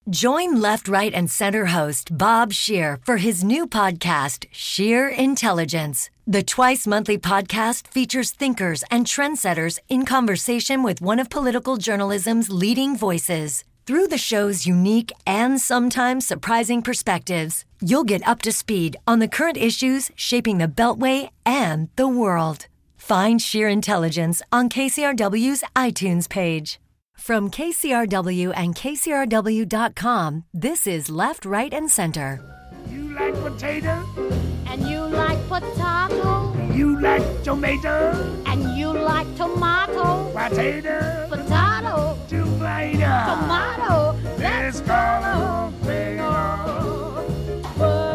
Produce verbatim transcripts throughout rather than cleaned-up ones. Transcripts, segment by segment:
Join Left, Right, and Center host Bob Scheer for his new podcast, Scheer Intelligence. The twice-monthly podcast features thinkers and trendsetters in conversation with one of political journalism's leading voices. Through the show's unique and sometimes surprising perspectives, you'll get up to speed on the current issues shaping the Beltway and the world. Find Scheer Intelligence on K C R W's iTunes page. From K C R W and K C R W dot com, this is Left, Right, and Center. You like potato? And you like potato? You like tomato? And you like tomato? Potato? Potato? Tomato? Tomato? Let's call bingo. But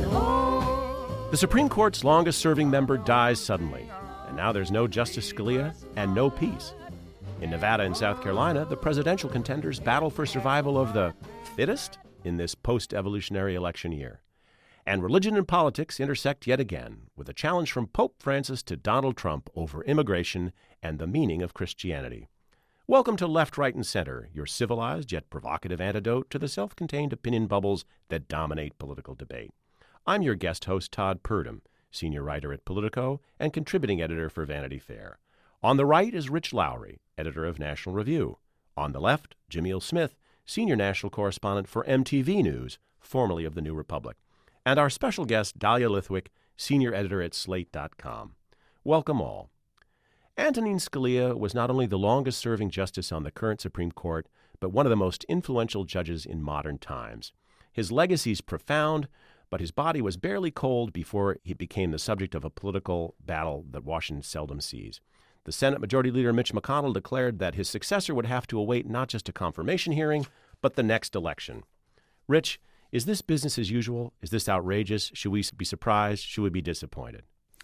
oh. The Supreme Court's longest-serving member dies suddenly, and now there's no Justice Scalia and no peace. In Nevada and South Carolina, the presidential contenders battle for survival of the fittest in this post-evolutionary election year. And religion and politics intersect yet again, with a challenge from Pope Francis to Donald Trump over immigration and the meaning of Christianity. Welcome to Left, Right, and Center, your civilized yet provocative antidote to the self-contained opinion bubbles that dominate political debate. I'm your guest host, Todd Purdom, senior writer at Politico and contributing editor for Vanity Fair. On the right is Rich Lowry, editor of National Review. On the left, Jamil Smith, senior national correspondent for M T V News, formerly of The New Republic. And our special guest, Dahlia Lithwick, senior editor at Slate dot com. Welcome all. Antonin Scalia was not only the longest-serving justice on the current Supreme Court, but one of the most influential judges in modern times. His legacy is profound, but his body was barely cold before he became the subject of a political battle that Washington seldom sees. The Senate Majority Leader Mitch McConnell declared that his successor would have to await not just a confirmation hearing, but the next election. Rich, is this business as usual? Is this outrageous? Should we be surprised? Should we be disappointed?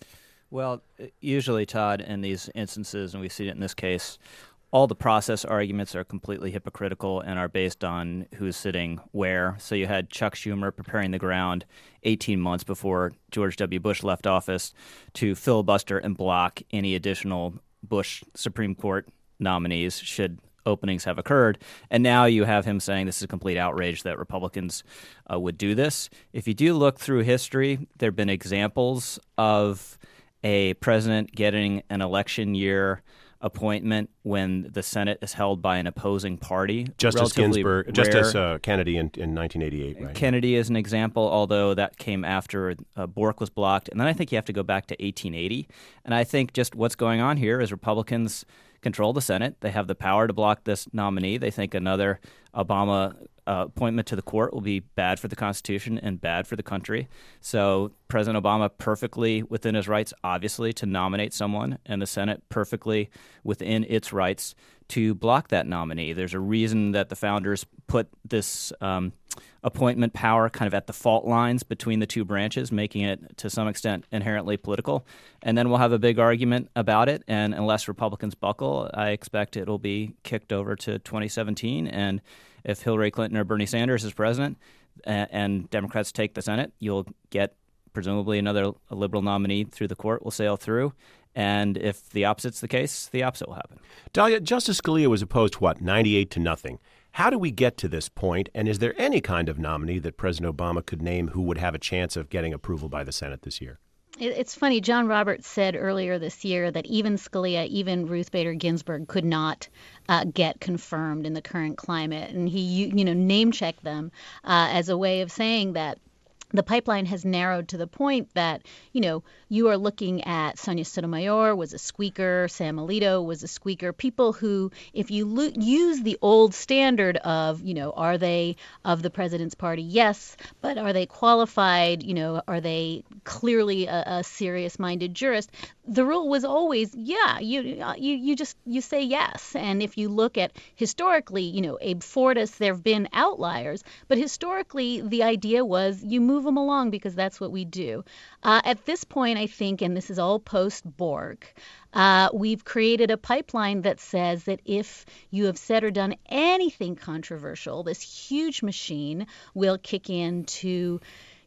Well, usually, Todd, in these instances, and we've seen it in this case, all the process arguments are completely hypocritical and are based on who's sitting where. So you had Chuck Schumer preparing the ground eighteen months before George W. Bush left office to filibuster and block any additional Bush Supreme Court nominees should openings have occurred. And now you have him saying this is a complete outrage that Republicans uh, would do this. If you do look through history, there have been examples of a president getting an election year appointment when the Senate is held by an opposing party. Justice Ginsburg, rare. Justice uh, Kennedy in, in nineteen eighty-eight, right? Kennedy is an example, although that came after uh, Bork was blocked. And then I think you have to go back to eighteen eighty. And I think just what's going on here is Republicans control the Senate. They have the power to block this nominee. They think another Obama uh, appointment to the court will be bad for the Constitution and bad for the country. So President Obama perfectly within his rights, obviously, to nominate someone, and the Senate perfectly within its rights to block that nominee. There's a reason that the founders put this um, appointment power kind of at the fault lines between the two branches, making it to some extent inherently political. And then we'll have a big argument about it. And unless Republicans buckle, I expect it'll be kicked over to twenty seventeen. And if Hillary Clinton or Bernie Sanders is president and, and Democrats take the Senate, you'll get presumably another a liberal nominee through the court will sail through. And if the opposite's the case, the opposite will happen. Dahlia, Justice Scalia was opposed to what, ninety-eight to nothing. How do we get to this point, and is there any kind of nominee that President Obama could name who would have a chance of getting approval by the Senate this year? It's funny, John Roberts said earlier this year that even Scalia, even Ruth Bader Ginsburg could not uh, get confirmed in the current climate. And he, you, you know, name-checked them uh, as a way of saying that the pipeline has narrowed to the point that, you know, you are looking at Sonia Sotomayor was a squeaker, Sam Alito was a squeaker, people who, if you lo- use the old standard of, you know, are they of the president's party? Yes, but are they qualified? You know, are they clearly a, a serious-minded jurist? The rule was always, yeah, you you you just you say yes. And if you look at historically, you know, Abe Fortas, there have been outliers, but historically the idea was you move them along because that's what we do. Uh, at this point, I think, and this is all post-Bork, uh, we've created a pipeline that says that if you have said or done anything controversial, this huge machine will kick in to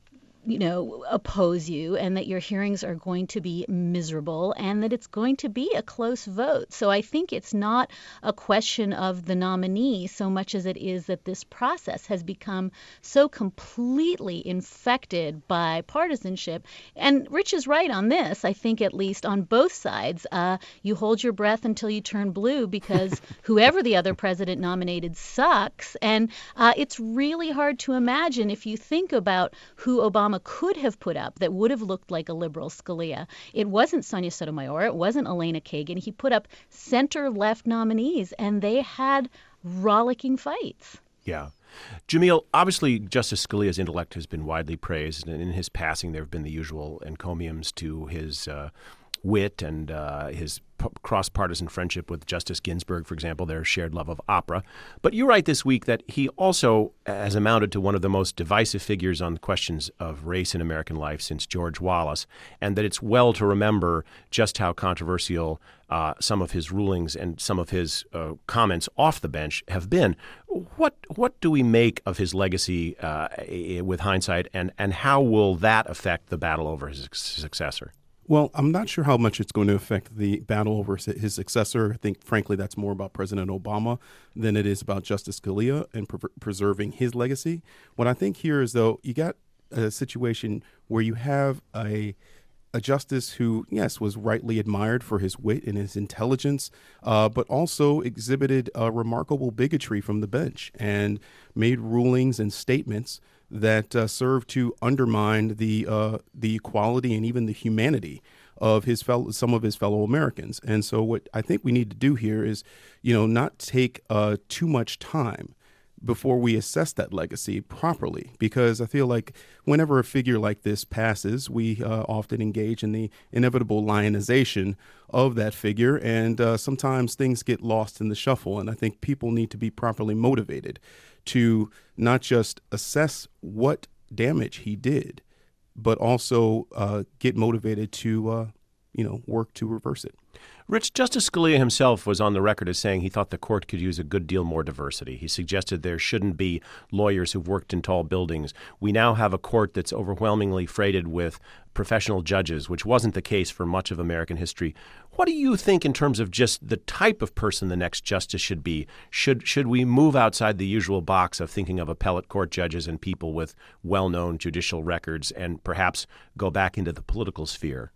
you know, oppose you, and that your hearings are going to be miserable, and that it's going to be a close vote. So I think it's not a question of the nominee so much as it is that this process has become so completely infected by partisanship. And Rich is right on this, I think, at least on both sides. Uh, you hold your breath until you turn blue because whoever the other president nominated sucks. And uh, it's really hard to imagine, if you think about who Obama could have put up that would have looked like a liberal Scalia. It wasn't Sonia Sotomayor. It wasn't Elena Kagan. He put up center-left nominees, and they had rollicking fights. Yeah. Jamil, obviously Justice Scalia's intellect has been widely praised, and in his passing there have been the usual encomiums to his uh, wit and uh, his p- cross-partisan friendship with Justice Ginsburg, for example, their shared love of opera. But you write this week that he also has amounted to one of the most divisive figures on questions of race in American life since George Wallace, and that it's well to remember just how controversial uh, some of his rulings and some of his uh, comments off the bench have been. What what do we make of his legacy uh, with hindsight, and, and how will that affect the battle over his successor? Well, I'm not sure how much it's going to affect the battle over his successor. I think, frankly, that's more about President Obama than it is about Justice Scalia and pre- preserving his legacy. What I think here is, though, you got a situation where you have a a justice who, yes, was rightly admired for his wit and his intelligence, uh, but also exhibited a remarkable bigotry from the bench and made rulings and statements that uh, serve to undermine the uh, the equality and even the humanity of his fellow, some of his fellow Americans. And so what I think we need to do here is, you know, not take uh, too much time before we assess that legacy properly, because I feel like whenever a figure like this passes, we uh, often engage in the inevitable lionization of that figure, and uh, sometimes things get lost in the shuffle. And I think people need to be properly motivated to not just assess what damage he did, but also uh, get motivated to, uh, you know, work to reverse it. Rich, Justice Scalia himself was on the record as saying he thought the court could use a good deal more diversity. He suggested there shouldn't be lawyers who've worked in tall buildings. We now have a court that's overwhelmingly freighted with professional judges, which wasn't the case for much of American history. What do you think in terms of just the type of person the next justice should be? Should should we move outside the usual box of thinking of appellate court judges and people with well-known judicial records and perhaps go back into the political sphere?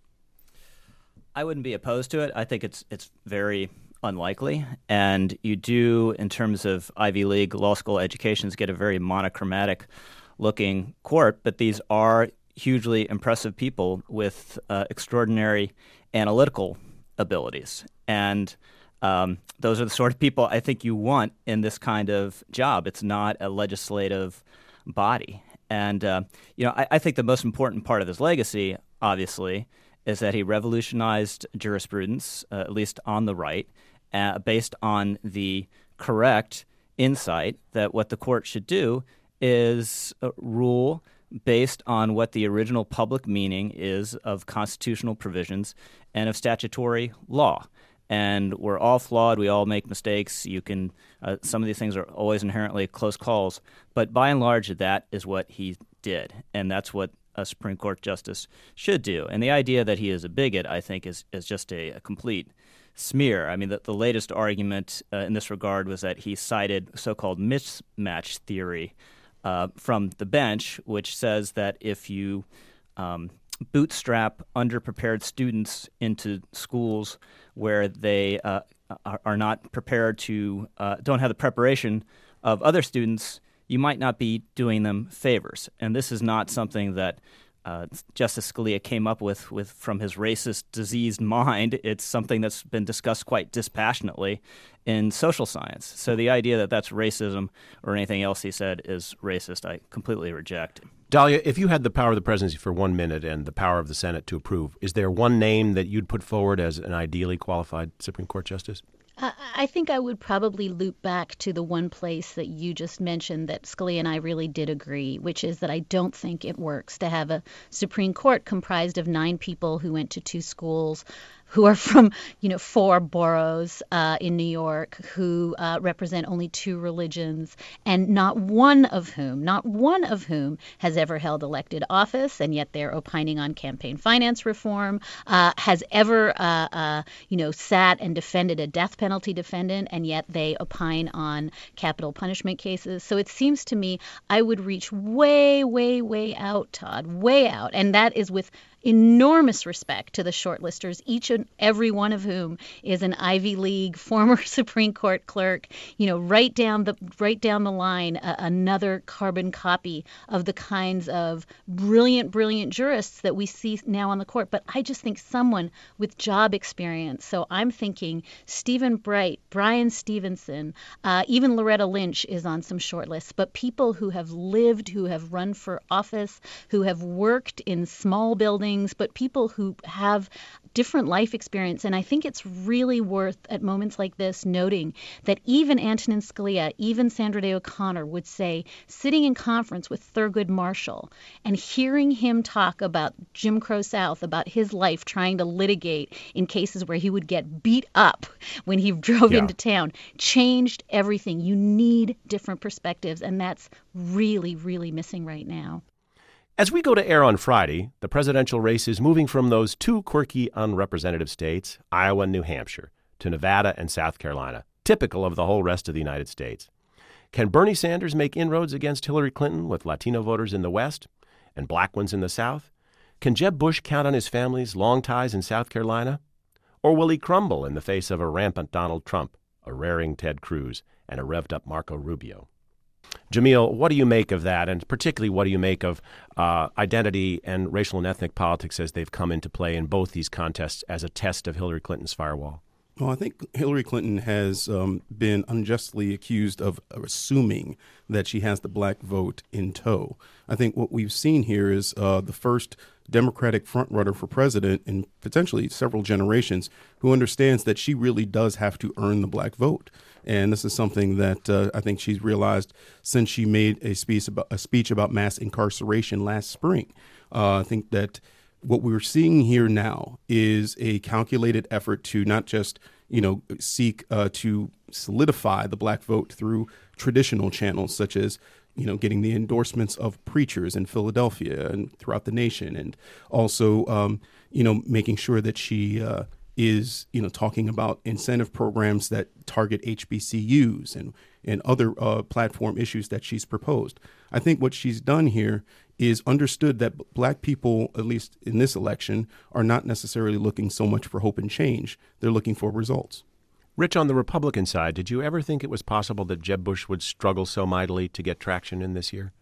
I wouldn't be opposed to it. I think it's it's very unlikely. And you do, in terms of Ivy League law school educations, get a very monochromatic looking court. But these are hugely impressive people with uh, extraordinary analytical abilities. And um, those are the sort of people I think you want in this kind of job. It's not a legislative body. And, uh, you know, I, I think the most important part of his legacy, obviously, is that he revolutionized jurisprudence, uh, at least on the right, uh, based on the correct insight that what the court should do is uh, rule based on what the original public meaning is of constitutional provisions and of statutory law. And we're all flawed. We all make mistakes. You can uh, some of these things are always inherently close calls. But by and large, that is what he did. And that's what a Supreme Court justice should do. And the idea that he is a bigot, I think, is, is just a, a complete smear. I mean, the, the latest argument uh, in this regard was that he cited so-called mismatch theory uh, from the bench, which says that if you um, bootstrap underprepared students into schools where they uh, are, are not prepared to, uh, don't have the preparation of other students, you might not be doing them favors. And this is not something that uh, Justice Scalia came up with, with from his racist, diseased mind. It's something that's been discussed quite dispassionately in social science. So the idea that that's racism or anything else he said is racist, I completely reject. Dahlia, if you had the power of the presidency for one minute and the power of the Senate to approve, is there one name that you'd put forward as an ideally qualified Supreme Court justice? I think I would probably loop back to the one place that you just mentioned that Scalia and I really did agree, which is that I don't think it works to have a Supreme Court comprised of nine people who went to two schools, who are from, you know, four boroughs uh, in New York, who uh, represent only two religions, and not one of whom, not one of whom has ever held elected office, and yet they're opining on campaign finance reform, uh, has ever, uh, uh, you know, sat and defended a death penalty defendant, and yet they opine on capital punishment cases. So it seems to me I would reach way, way, way out, Todd, way out. And that is with enormous respect to the shortlisters, each and every one of whom is an Ivy League former Supreme Court clerk, you know, right down the right down the line, uh, another carbon copy of the kinds of brilliant, brilliant jurists that we see now on the court. But I just think someone with job experience. So I'm thinking Stephen Bright, Brian Stevenson, uh, even Loretta Lynch is on some shortlists. But people who have lived, who have run for office, who have worked in small buildings, but people who have different life experience. And I think it's really worth, at moments like this, noting that even Antonin Scalia, even Sandra Day O'Connor would say, sitting in conference with Thurgood Marshall and hearing him talk about Jim Crow South, about his life trying to litigate in cases where he would get beat up when he drove Yeah. into town, changed everything. You need different perspectives, and that's really, really missing right now. As we go to air on Friday, the presidential race is moving from those two quirky, unrepresentative states, Iowa and New Hampshire, to Nevada and South Carolina, typical of the whole rest of the United States. Can Bernie Sanders make inroads against Hillary Clinton with Latino voters in the West and black ones in the South? Can Jeb Bush count on his family's long ties in South Carolina? Or will he crumble in the face of a rampant Donald Trump, a raring Ted Cruz, and a revved-up Marco Rubio? Jamil, what do you make of that? And particularly, what do you make of uh, identity and racial and ethnic politics as they've come into play in both these contests as a test of Hillary Clinton's firewall? Well, I think Hillary Clinton has um, been unjustly accused of assuming that she has the black vote in tow. I think what we've seen here is uh, the first Democratic frontrunner for president in potentially several generations who understands that she really does have to earn the black vote. And this is something that uh, I think she's realized since she made a speech about, a speech about mass incarceration last spring. Uh, I think that what we're seeing here now is a calculated effort to not just, you know, seek uh, to solidify the black vote through traditional channels such as, you know, getting the endorsements of preachers in Philadelphia and throughout the nation, and also, um, you know, making sure that she uh, is, you know, talking about incentive programs that target H B C Us and and other uh, platform issues that she's proposed. I think what she's done here is understood that black people, at least in this election, are not necessarily looking so much for hope and change. They're looking for results. Rich, on the Republican side, did you ever think it was possible that Jeb Bush would struggle so mightily to get traction in this year?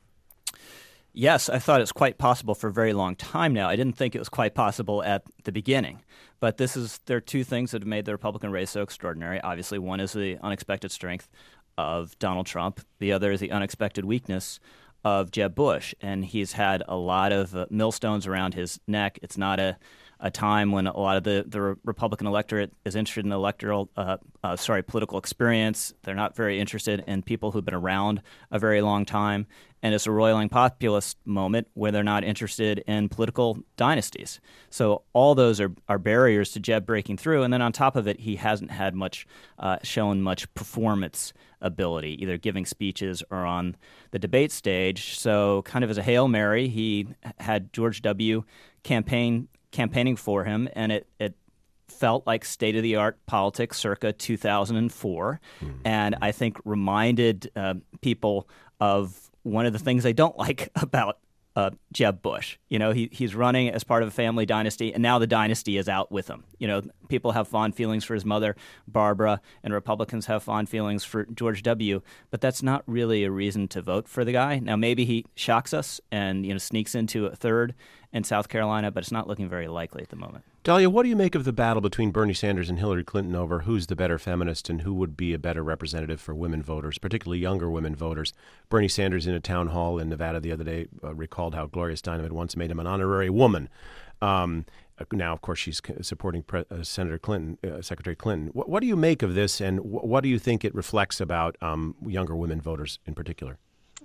Yes, I thought it was quite possible for a very long time now. I didn't think it was quite possible at the beginning. But this is there are two things that have made the Republican race so extraordinary. Obviously, one is the unexpected strength of Donald Trump. The other is the unexpected weakness of Jeb Bush. And he's had a lot of uh, millstones around his neck. It's not a, a time when a lot of the, the Republican electorate is interested in electoral, uh, uh, sorry, political experience. They're not very interested in people who've been around a very long time. And it's a roiling populist moment where they're not interested in political dynasties. So all those are, are barriers to Jeb breaking through. And then on top of it, he hasn't had much, uh, shown much performance ability, either giving speeches or on the debate stage. So kind of as a Hail Mary, he had George W. campaign campaigning for him, and it, it felt like state-of-the-art politics circa two thousand four, mm-hmm. and I think reminded uh, people of one of the things they don't like about uh, Jeb Bush. You know, he he's running as part of a family dynasty, and now the dynasty is out with him. You know, people have fond feelings for his mother, Barbara, and Republicans have fond feelings for George W., but that's not really a reason to vote for the guy. Now, maybe he shocks us and, you know, sneaks into a third in South Carolina, but it's not looking very likely at the moment. Dahlia, what do you make of the battle between Bernie Sanders and Hillary Clinton over who's the better feminist and who would be a better representative for women voters, particularly younger women voters? Bernie Sanders in a town hall in Nevada the other day uh, recalled how Gloria Steinem had once made him an honorary woman. Um, now, of course, she's supporting Pre- uh, Senator Clinton, uh, Secretary Clinton. What, what do you make of this, and wh- what do you think it reflects about um, younger women voters in particular?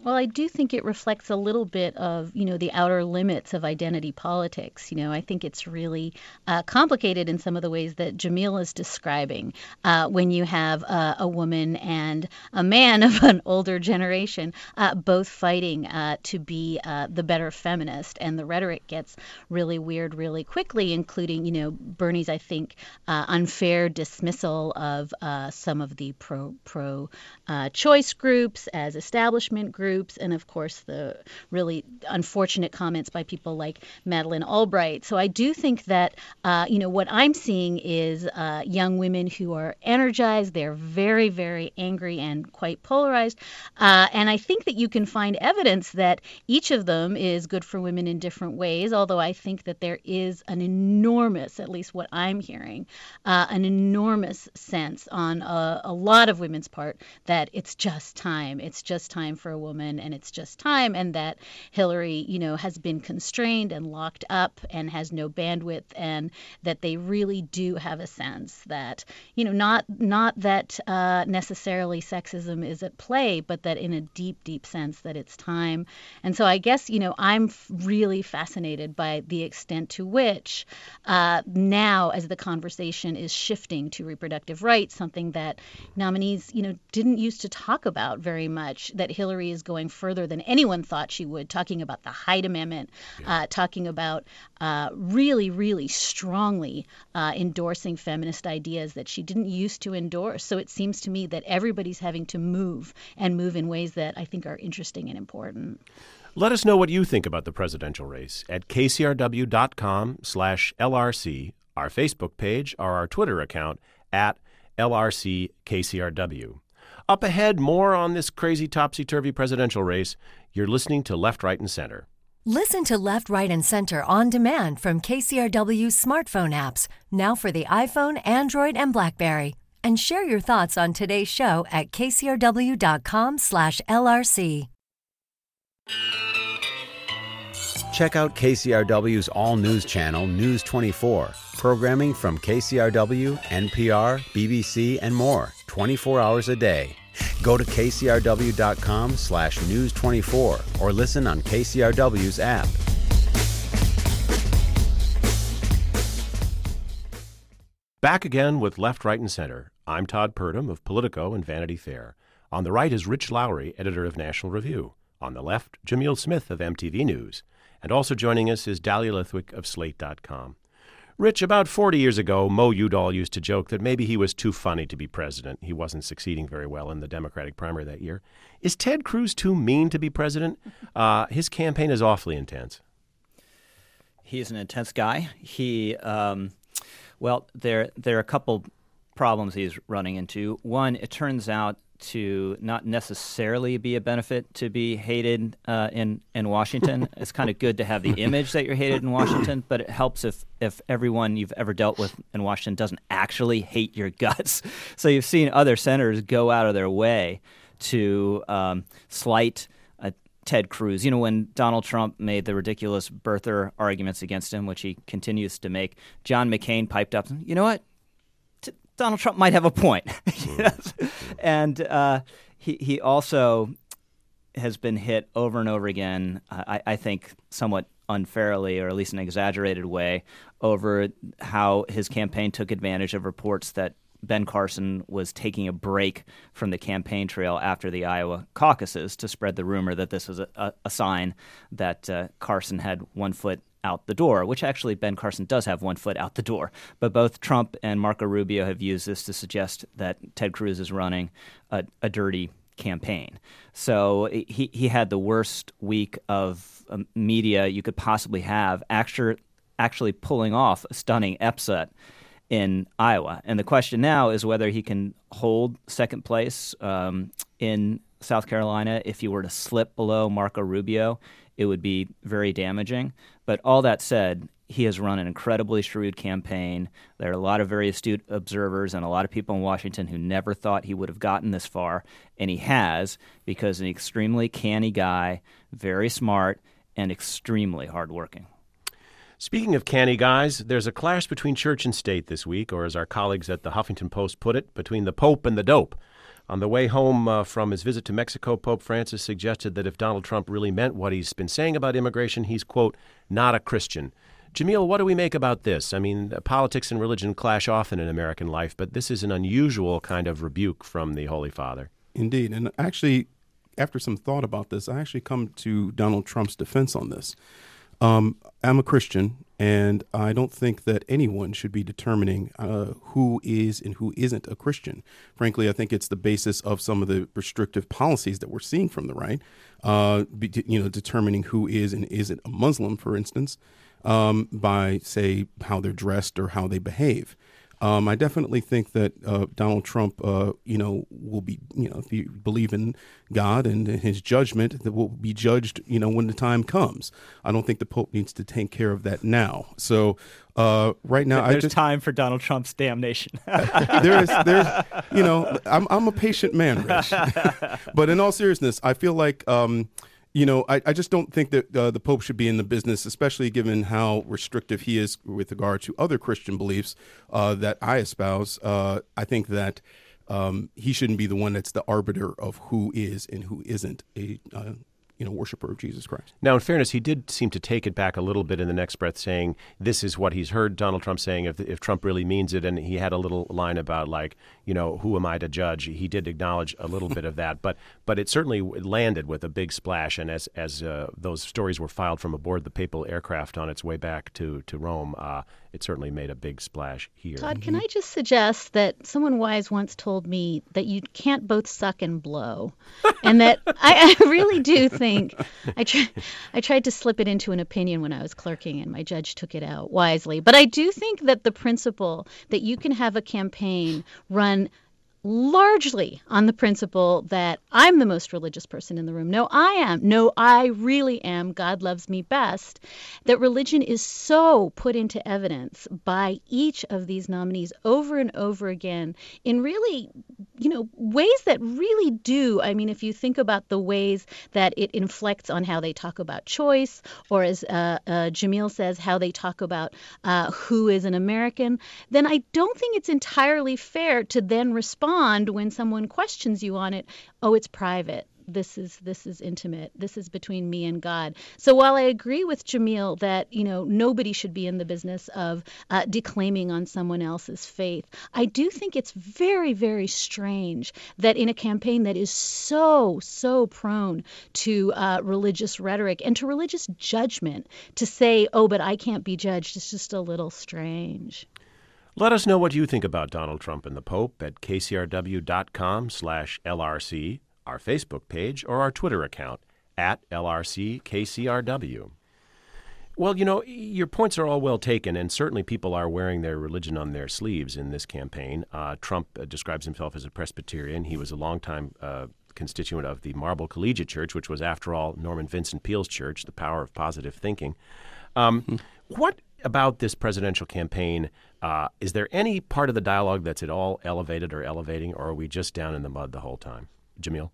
Well, I do think it reflects a little bit of, you know, the outer limits of identity politics. You know, I think it's really uh, complicated in some of the ways that Jamil is describing uh, when you have uh, a woman and a man of an older generation uh, both fighting uh, to be uh, the better feminist. And the rhetoric gets really weird really quickly, including, you know, Bernie's, I think, uh, unfair dismissal of uh, some of the pro, pro uh, choice groups as establishment groups. And of course, the really unfortunate comments by people like Madeleine Albright. So I do think that, uh, you know, what I'm seeing is uh, young women who are energized. They're very, very angry and quite polarized. Uh, and I think that you can find evidence that each of them is good for women in different ways, although I think that there is an enormous, at least what I'm hearing, uh, an enormous sense on a, a lot of women's part that it's just time. It's just time for a woman. And it's just time, and that Hillary, you know, has been constrained and locked up and has no bandwidth, and that they really do have a sense that, you know, not not that uh, necessarily sexism is at play, but that in a deep, deep sense that it's time. And so I guess, you know, I'm really fascinated by the extent to which uh, now, as the conversation is shifting to reproductive rights, something that nominees, you know, didn't used to talk about very much, that Hillary is going further than anyone thought she would, talking about the Hyde Amendment, uh, talking about uh, really, really strongly uh, endorsing feminist ideas that she didn't used to endorse. So it seems to me that everybody's having to move and move in ways that I think are interesting and important. Let us know what you think about the presidential race at kcrw.com slash LRC, our Facebook page, or our Twitter account at LRCKCRW. Up ahead, more on this crazy topsy-turvy presidential race. You're listening to Left, Right, and Center. Listen to Left, Right, and Center on demand from K C R W's smartphone apps, now for the iPhone, Android, and BlackBerry. And share your thoughts on today's show at kcrw.com slash LRC. Check out K C R W's all-news channel, News twenty-four. Programming from K C R W, N P R, B B C, and more, twenty-four hours a day. Go to kcrw.com slash news 24 or listen on K C R W's app. Back again with Left, Right, and Center. I'm Todd Purdom of Politico and Vanity Fair. On the right is Rich Lowry, editor of National Review. On the left, Jamil Smith of M T V News. And also joining us is Dahlia Lithwick of Slate dot com. Rich, about forty years ago, Mo Udall used to joke that maybe he was too funny to be president. He wasn't succeeding very well in the Democratic primary that year. Is Ted Cruz too mean to be president? Uh, his campaign is awfully intense. He's an intense guy. He, um, well, there there are a couple problems he's running into. One, it turns out to not necessarily be a benefit to be hated uh, in in Washington. It's kind of good to have the image that you're hated in Washington, but it helps if if everyone you've ever dealt with in Washington doesn't actually hate your guts. So you've seen other senators go out of their way to um, slight uh, Ted Cruz. You know, when Donald Trump made the ridiculous birther arguments against him, which he continues to make, John McCain piped up, you know what? Donald Trump might have a point. And uh, he he also has been hit over and over again, I, I think somewhat unfairly, or at least in an exaggerated way, over how his campaign took advantage of reports that Ben Carson was taking a break from the campaign trail after the Iowa caucuses to spread the rumor that this was a, a, a sign that uh, Carson had one foot out the door, which actually Ben Carson does have one foot out the door. But both Trump and Marco Rubio have used this to suggest that Ted Cruz is running a, a dirty campaign. So he, he had the worst week of um, media you could possibly have, actually, actually pulling off a stunning upset in Iowa. And the question now is whether he can hold second place um, in South Carolina. If he were to slip below Marco Rubio, it would be very damaging. But all that said, he has run an incredibly shrewd campaign. There are a lot of very astute observers and a lot of people in Washington who never thought he would have gotten this far, and he has, because an extremely canny guy, very smart, and extremely hardworking. Speaking of canny guys, there's a clash between church and state this week, or as our colleagues at the Huffington Post put it, between the Pope and the dope. On the way home uh, from his visit to Mexico, Pope Francis suggested that if Donald Trump really meant what he's been saying about immigration, he's, quote, not a Christian. Jamil, what do we make about this? I mean, politics and religion clash often in American life, but this is an unusual kind of rebuke from the Holy Father. Indeed. And actually, after some thought about this, I actually come to Donald Trump's defense on this. Um, I'm a Christian, and I don't think that anyone should be determining uh, who is and who isn't a Christian. Frankly, I think it's the basis of some of the restrictive policies that we're seeing from the right, uh, be, you know, determining who is and isn't a Muslim, for instance, um, by, say, how they're dressed or how they behave. Um, I definitely think that uh, Donald Trump, uh, you know, will be, you know, if you believe in God and his judgment, that will be judged, you know, when the time comes. I don't think the Pope needs to take care of that now. So uh, right now, there's I just, time for Donald Trump's damnation. there is, there's, you know, I'm I'm a patient man, Rich. But in all seriousness, I feel like. Um, You know, I, I just don't think that uh, the Pope should be in the business, especially given how restrictive he is with regard to other Christian beliefs uh, that I espouse. Uh, I think that um, he shouldn't be the one that's the arbiter of who is and who isn't a uh, you know worshiper of Jesus Christ. Now, in fairness, he did seem to take it back a little bit in the next breath, saying this is what he's heard Donald Trump saying if if Trump really means it. And he had a little line about, like, you know, who am I to judge? He did acknowledge a little bit of that, but but it certainly landed with a big splash. And as as uh, those stories were filed from aboard the papal aircraft on its way back to to Rome, uh, it certainly made a big splash here. Todd, can I just suggest that someone wise once told me that you can't both suck and blow, and that I, I really do think I try, I tried to slip it into an opinion when I was clerking, and my judge took it out wisely. But I do think that the principle that you can have a campaign run largely on the principle that I'm the most religious person in the room. No, I am. No, I really am. God loves me best. That religion is so put into evidence by each of these nominees over and over again in really, you know, ways that really do. I mean, if you think about the ways that it inflects on how they talk about choice, or as uh, uh, Jamil says, how they talk about uh, who is an American, then I don't think it's entirely fair to then respond when someone questions you on it. Oh, it's private. This is this is intimate. This is between me and God. So while I agree with Jamil that, you know, nobody should be in the business of uh, declaiming on someone else's faith, I do think it's very, very strange that in a campaign that is so, so prone to uh, religious rhetoric and to religious judgment, to say, oh, but I can't be judged, is just a little strange. Let us know what you think about Donald Trump and the Pope at k c r w dot com slash L R C, our Facebook page, or our Twitter account, at L R C K C R W. Well, you know, your points are all well taken, and certainly people are wearing their religion on their sleeves in this campaign. Uh, Trump uh, describes himself as a Presbyterian. He was a longtime uh, constituent of the Marble Collegiate Church, which was, after all, Norman Vincent Peale's church, the power of positive thinking. Um, mm-hmm. What about this presidential campaign, uh, is there any part of the dialogue that's at all elevated or elevating, or are we just down in the mud the whole time? Jamil?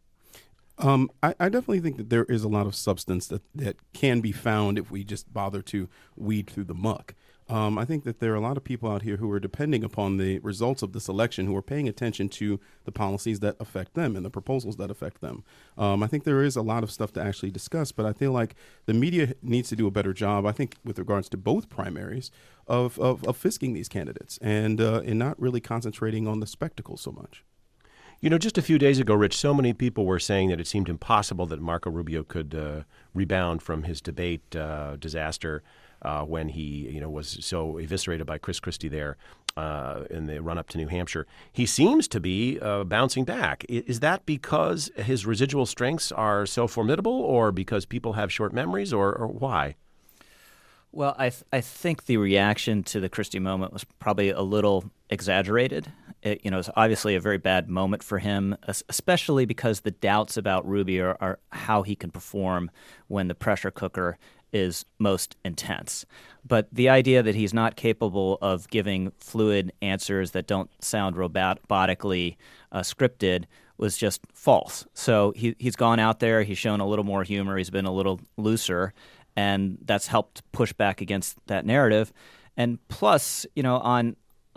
Um, I, I definitely think that there is a lot of substance that, that can be found if we just bother to weed through the muck. Um, I think that there are a lot of people out here who are depending upon the results of this election, who are paying attention to the policies that affect them and the proposals that affect them. Um, I think there is a lot of stuff to actually discuss, but I feel like the media needs to do a better job, I think, with regards to both primaries, of, of, of fisking these candidates and, uh, and not really concentrating on the spectacle so much. You know, just a few days ago, Rich, so many people were saying that it seemed impossible that Marco Rubio could uh, rebound from his debate uh, disaster uh, when he, you know, was so eviscerated by Chris Christie there uh, in the run-up to New Hampshire. He seems to be uh, bouncing back. Is that because his residual strengths are so formidable, or because people have short memories, or, or why? Well, I th- I think the reaction to the Christie moment was probably a little exaggerated. It, you know, it's obviously a very bad moment for him, especially because the doubts about Rubio are, are how he can perform when the pressure cooker is most intense. But the idea that he's not capable of giving fluid answers that don't sound robotically uh, scripted was just false. So he, he's gone out there, he's shown a little more humor, he's been a little looser, and that's helped push back against that narrative. And plus, you know, on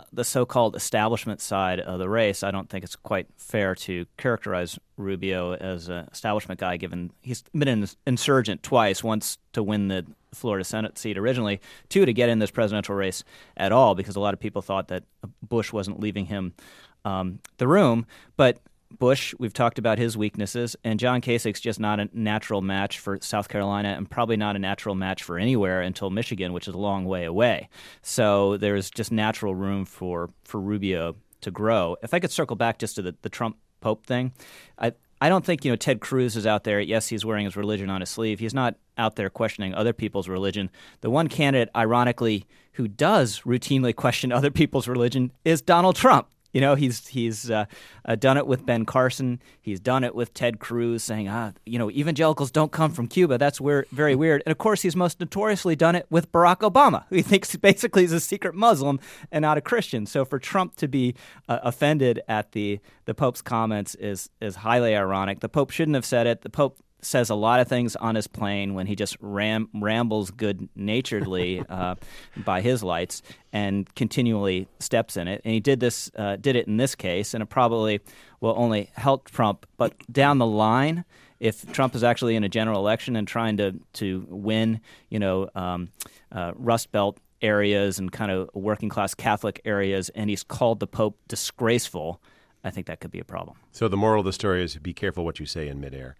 the so-called establishment side of the race, I don't think it's quite fair to characterize Rubio as an establishment guy, given he's been an insurgent twice, once to win the Florida Senate seat originally, two, to get in this presidential race at all, because a lot of people thought that Bush wasn't leaving him um, the room. But Bush, we've talked about his weaknesses, and John Kasich's just not a natural match for South Carolina, and probably not a natural match for anywhere until Michigan, which is a long way away. So there's just natural room for, for Rubio to grow. If I could circle back just to the, the Trump-Pope thing, I I don't think, you know, Ted Cruz is out there. Yes, he's wearing his religion on his sleeve. He's not out there questioning other people's religion. The one candidate, ironically, who does routinely question other people's religion is Donald Trump. You know, he's he's uh, uh, done it with Ben Carson. He's done it with Ted Cruz, saying, ah, you know, evangelicals don't come from Cuba. That's weird, very weird. And, of course, he's most notoriously done it with Barack Obama, who he thinks basically is a secret Muslim and not a Christian. So for Trump to be uh, offended at the, the Pope's comments is is highly ironic. The Pope shouldn't have said it. The Pope says a lot of things on his plane when he just ram- rambles good-naturedly uh, by his lights and continually steps in it. And he did this, uh, did it in this case, and it probably will only help Trump. But down the line, if Trump is actually in a general election and trying to to win, you know, um, uh, Rust Belt areas and kind of working-class Catholic areas, and he's called the Pope disgraceful, I think that could be a problem. So the moral of the story is be careful what you say in midair.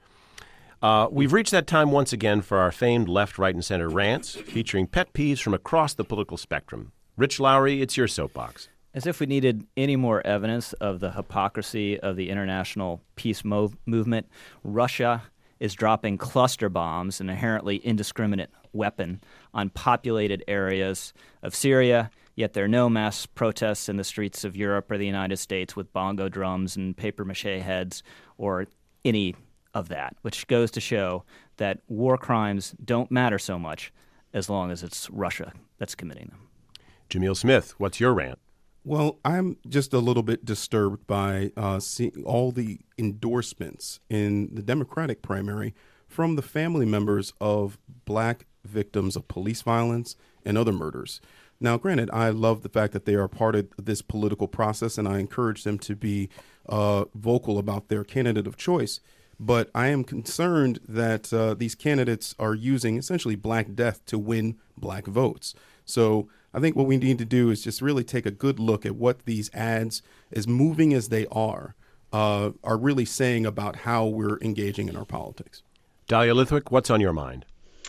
Uh, we've reached that time once again for our famed left, right, and center rants, featuring pet peeves from across the political spectrum. Rich Lowry, it's your soapbox. As if we needed any more evidence of the hypocrisy of the international peace mov- movement, Russia is dropping cluster bombs, an inherently indiscriminate weapon, on populated areas of Syria, yet there are no mass protests in the streets of Europe or the United States with bongo drums and papier-mâché heads or any of that, which goes to show that war crimes don't matter so much as long as it's Russia that's committing them. Jamil Smith, what's your rant? Well, I'm just a little bit disturbed by uh, seeing all the endorsements in the Democratic primary from the family members of black victims of police violence and other murders. Now, granted, I love the fact that they are part of this political process, and I encourage them to be uh, vocal about their candidate of choice. But I am concerned that uh, these candidates are using essentially Black Death to win black votes. So I think what we need to do is just really take a good look at what these ads, as moving as they are, uh, are really saying about how we're engaging in our politics. Dahlia Lithwick, what's on your mind?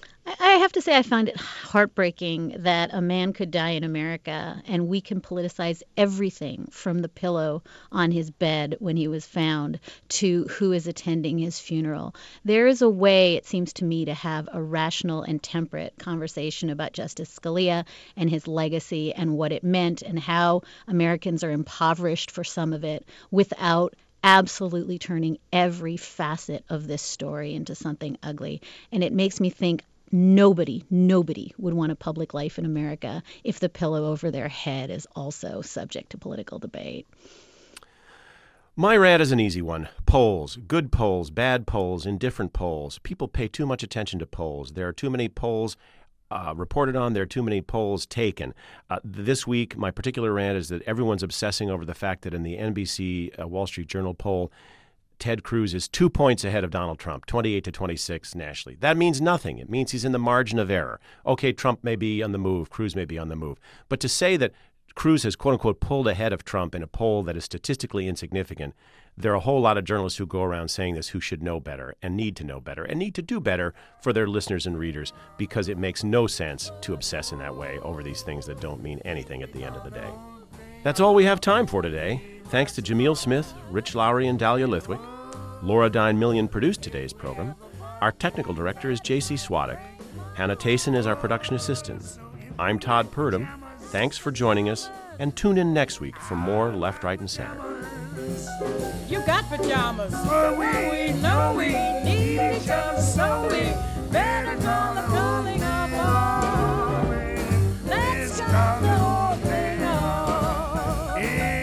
I have to say I find it heartbreaking that a man could die in America and we can politicize everything from the pillow on his bed when he was found to who is attending his funeral. There is a way, it seems to me, to have a rational and temperate conversation about Justice Scalia and his legacy and what it meant and how Americans are impoverished for some of it without absolutely turning every facet of this story into something ugly. And it makes me think Nobody, nobody would want a public life in America if the pillow over their head is also subject to political debate. My rant is an easy one. Polls, good polls, bad polls, indifferent polls. People pay too much attention to polls. There are too many polls uh, reported on. There are too many polls taken. Uh, this week, my particular rant is that everyone's obsessing over the fact that in the N B C uh, Wall Street Journal poll, Ted Cruz is two points ahead of Donald Trump, twenty-eight to twenty-six nationally. That means nothing. It means he's in the margin of error. Okay, Trump may be on the move, Cruz may be on the move. But to say that Cruz has, quote unquote, pulled ahead of Trump in a poll that is statistically insignificant, there are a whole lot of journalists who go around saying this who should know better and need to know better and need to do better for their listeners and readers, because it makes no sense to obsess in that way over these things that don't mean anything at the end of the day. That's all we have time for today. Thanks to Jamil Smith, Rich Lowry, and Dahlia Lithwick. Laura Dine Million produced today's program. Our technical director is J C Swadek. Hannah Tayson is our production assistant. I'm Todd Purdom. Thanks for joining us, and tune in next week for more Left, Right, and Center. You got pajamas. Well, we know we need each other, so we better call the calling of all. Let's call the whole thing off.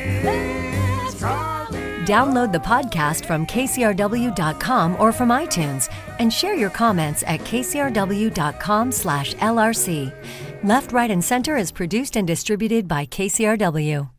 Let's call the... Download the podcast from K C R W dot com or from iTunes and share your comments at K C R W dot com slash L R C. Left, Right, and Center is produced and distributed by K C R W.